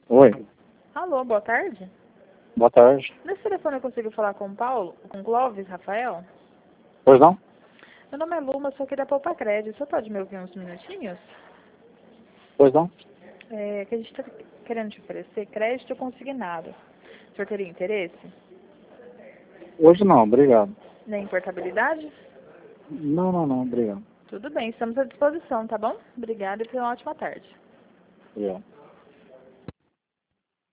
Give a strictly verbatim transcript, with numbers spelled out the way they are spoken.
Oi, Alô, boa tarde. boa tarde. Nesse telefone eu consigo falar com o Paulo, com o Clóvis, Rafael? Pois não? Meu nome é Luma, só queria poupar crédito. Você pode me ouvir uns minutinhos? Pois não? É, que a gente está querendo te oferecer crédito consignado. O senhor teria interesse? Hoje não, obrigado. Nem portabilidade? Não, não, não, obrigado. Tudo bem, estamos à disposição, tá bom? Obrigada e tenha uma ótima tarde. Obrigado.